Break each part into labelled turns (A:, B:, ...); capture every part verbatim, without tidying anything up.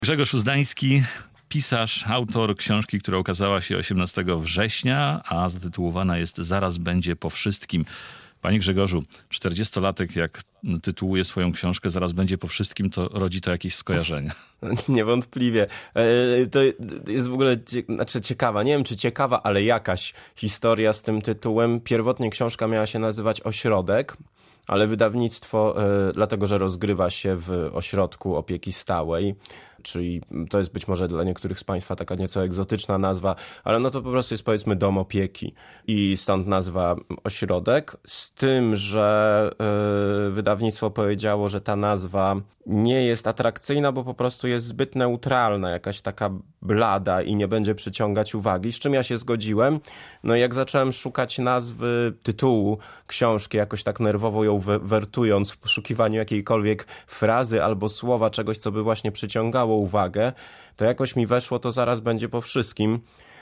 A: Grzegorz Uzdański, pisarz, autor książki, która ukazała się osiemnastego września, a zatytułowana jest Zaraz będzie po wszystkim. Panie Grzegorzu, czterdziestolatek jak tytułuje swoją książkę Zaraz będzie po wszystkim, to rodzi to jakieś skojarzenia.
B: Niewątpliwie. To jest w ogóle znaczy ciekawa, nie wiem czy ciekawa, ale jakaś historia z tym tytułem. Pierwotnie książka miała się nazywać Ośrodek, ale wydawnictwo, dlatego że rozgrywa się w ośrodku opieki stałej, czyli to jest być może dla niektórych z Państwa taka nieco egzotyczna nazwa, ale no to po prostu jest powiedzmy dom opieki i stąd nazwa ośrodek, z tym, że yy, wydawnictwo powiedziało, że ta nazwa nie jest atrakcyjna, bo po prostu jest zbyt neutralna, jakaś taka blada i nie będzie przyciągać uwagi, z czym ja się zgodziłem. No i jak zacząłem szukać nazwy, tytułu książki, jakoś tak nerwowo ją wertując w poszukiwaniu jakiejkolwiek frazy albo słowa, czegoś, co by właśnie przyciągało uwagę, to jakoś mi weszło to Zaraz będzie po wszystkim.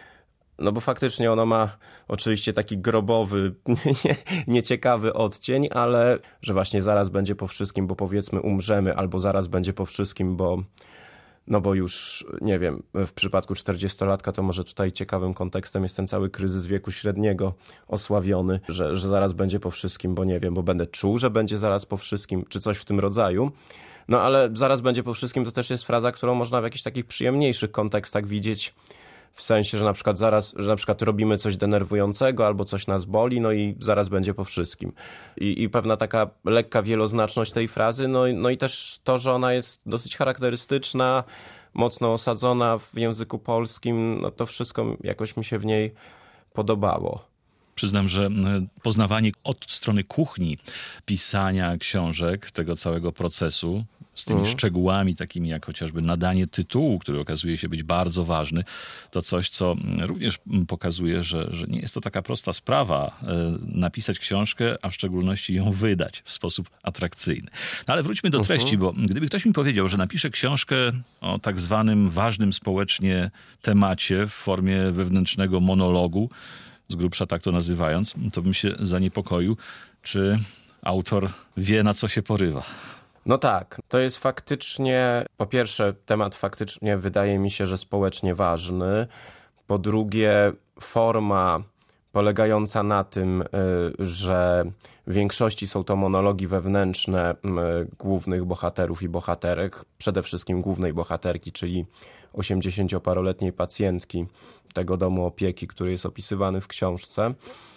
B: No bo faktycznie ono ma oczywiście taki grobowy, nie, nieciekawy odcień, ale że właśnie zaraz będzie po wszystkim, bo powiedzmy umrzemy, albo zaraz będzie po wszystkim, bo no bo już, nie wiem, w przypadku czterdziestolatka to może tutaj ciekawym kontekstem jest ten cały kryzys wieku średniego osławiony, że, że zaraz będzie po wszystkim, bo nie wiem, bo będę czuł, że będzie zaraz po wszystkim, czy coś w tym rodzaju. No ale zaraz będzie po wszystkim to też jest fraza, którą można w jakichś takich przyjemniejszych kontekstach widzieć, w sensie, że na przykład zaraz, że na przykład robimy coś denerwującego albo coś nas boli, no i zaraz będzie po wszystkim. I, i pewna taka lekka wieloznaczność tej frazy, no, no i też to, że ona jest dosyć charakterystyczna, mocno osadzona w języku polskim, no to wszystko jakoś mi się w niej podobało.
A: Przyznam, że poznawanie od strony kuchni pisania książek, tego całego procesu, z tymi mm. szczegółami takimi jak chociażby nadanie tytułu, który okazuje się być bardzo ważny, to coś, co również pokazuje, że, że nie jest to taka prosta sprawa napisać książkę, a w szczególności ją wydać w sposób atrakcyjny. No ale wróćmy do treści, uh-huh. bo gdyby ktoś mi powiedział, że napisze książkę o tak zwanym ważnym społecznie temacie w formie wewnętrznego monologu, z grubsza tak to nazywając, to bym się zaniepokoił, czy autor wie, na co się porywa.
B: No tak, to jest faktycznie, po pierwsze temat faktycznie wydaje mi się, że społecznie ważny, po drugie forma polegająca na tym, że w większości są to monologi wewnętrzne głównych bohaterów i bohaterek, przede wszystkim głównej bohaterki, czyli osiemdziesięcioparoletniej pacjentki tego domu opieki, który jest opisywany w książce,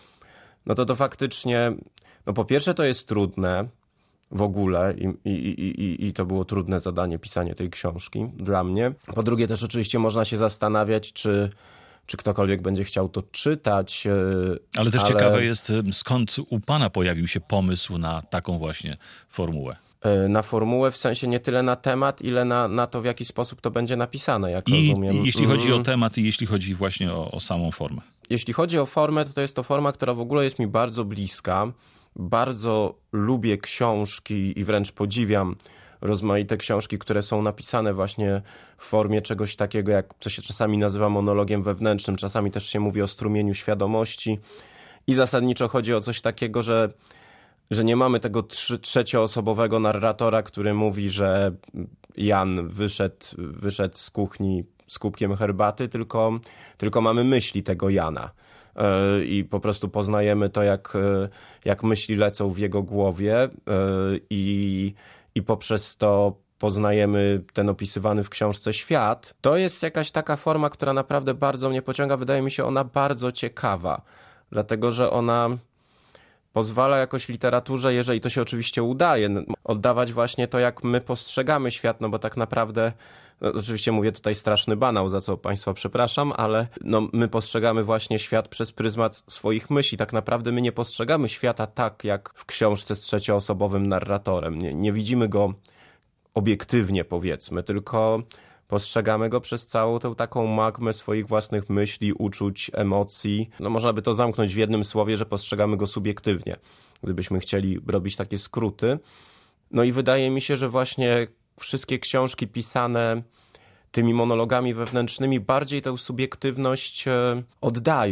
B: no to to faktycznie, no po pierwsze to jest trudne w ogóle i, i, i, i to było trudne zadanie pisanie tej książki dla mnie. Po drugie też oczywiście można się zastanawiać, czy czy ktokolwiek będzie chciał to czytać.
A: Ale też ale... ciekawe jest, skąd u pana pojawił się pomysł na taką właśnie formułę.
B: Na formułę w sensie nie tyle na temat, ile na, na to, w jaki sposób to będzie napisane, jak
A: I,
B: rozumiem.
A: I jeśli chodzi o temat i jeśli chodzi właśnie o, o samą formę.
B: Jeśli chodzi o formę, to to jest to forma, która w ogóle jest mi bardzo bliska. Bardzo lubię książki i wręcz podziwiam rozmaite książki, które są napisane właśnie w formie czegoś takiego, jak co się czasami nazywa monologiem wewnętrznym, czasami też się mówi o strumieniu świadomości i zasadniczo chodzi o coś takiego, że, że nie mamy tego trzy, trzecioosobowego narratora, który mówi, że Jan wyszedł, wyszedł z kuchni z kubkiem herbaty, tylko, tylko mamy myśli tego Jana. I po prostu poznajemy to, jak, jak myśli lecą w jego głowie i i poprzez to poznajemy ten opisywany w książce świat. To jest jakaś taka forma, która naprawdę bardzo mnie pociąga. Wydaje mi się ona bardzo ciekawa, dlatego że ona pozwala jakoś literaturze, jeżeli to się oczywiście udaje, oddawać właśnie to, jak my postrzegamy świat, no bo tak naprawdę, no oczywiście mówię tutaj straszny banał, za co Państwa przepraszam, ale no my postrzegamy właśnie świat przez pryzmat swoich myśli. Tak naprawdę my nie postrzegamy świata tak, jak w książce z trzecioosobowym narratorem. Nie, nie widzimy go obiektywnie, powiedzmy, tylko postrzegamy go przez całą tę taką magmę swoich własnych myśli, uczuć, emocji. No można by to zamknąć w jednym słowie, że postrzegamy go subiektywnie, gdybyśmy chcieli robić takie skróty. No i wydaje mi się, że właśnie wszystkie książki pisane tymi monologami wewnętrznymi bardziej tę subiektywność oddają.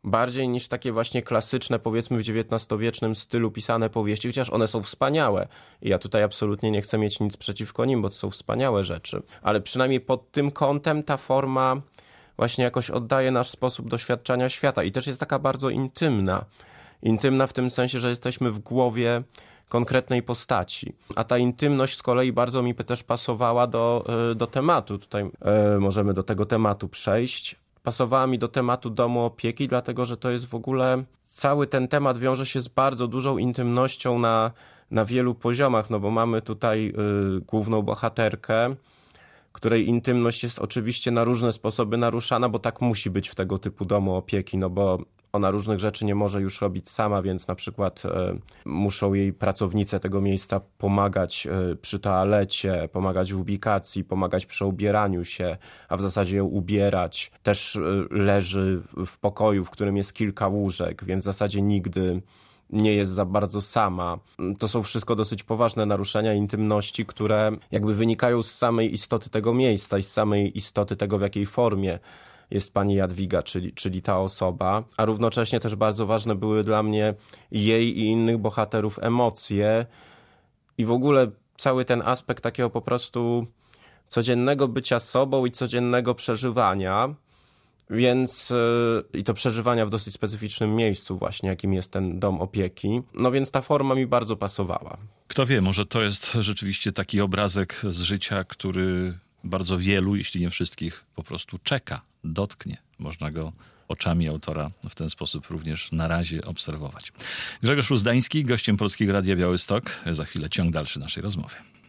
B: bardziej niż takie właśnie klasyczne, powiedzmy w dziewiętnastowiecznym stylu pisane powieści, chociaż one są wspaniałe. I ja tutaj absolutnie nie chcę mieć nic przeciwko nim, bo to są wspaniałe rzeczy. Ale przynajmniej pod tym kątem ta forma właśnie jakoś oddaje nasz sposób doświadczania świata i też jest taka bardzo intymna. Intymna w tym sensie, że jesteśmy w głowie konkretnej postaci. A ta intymność z kolei bardzo mi też pasowała do, do tematu. Tutaj e, możemy do tego tematu przejść. Pasowała mi do tematu domu opieki, dlatego że to jest w ogóle... Cały ten temat wiąże się z bardzo dużą intymnością na, na wielu poziomach, no bo mamy tutaj y, główną bohaterkę, której intymność jest oczywiście na różne sposoby naruszana, bo tak musi być w tego typu domu opieki, no bo ona różnych rzeczy nie może już robić sama, więc na przykład e, muszą jej pracownice tego miejsca pomagać e, przy toalecie, pomagać w ubikacji, pomagać przy ubieraniu się, a w zasadzie ją ubierać. Też e, leży w pokoju, w którym jest kilka łóżek, więc w zasadzie nigdy nie jest za bardzo sama. To są wszystko dosyć poważne naruszenia intymności, które jakby wynikają z samej istoty tego miejsca i z samej istoty tego, w jakiej formie jest pani Jadwiga, czyli, czyli ta osoba, a równocześnie też bardzo ważne były dla mnie jej i innych bohaterów emocje i w ogóle cały ten aspekt takiego po prostu codziennego bycia sobą i codziennego przeżywania, więc yy, i to przeżywania w dosyć specyficznym miejscu właśnie, jakim jest ten dom opieki. No więc ta forma mi bardzo pasowała.
A: Kto wie, może to jest rzeczywiście taki obrazek z życia, który bardzo wielu, jeśli nie wszystkich, po prostu czeka, dotknie. Można go oczami autora w ten sposób również na razie obserwować. Grzegorz Uzdański, gościem Polskiego Radia Białystok. Za chwilę ciąg dalszy naszej rozmowy.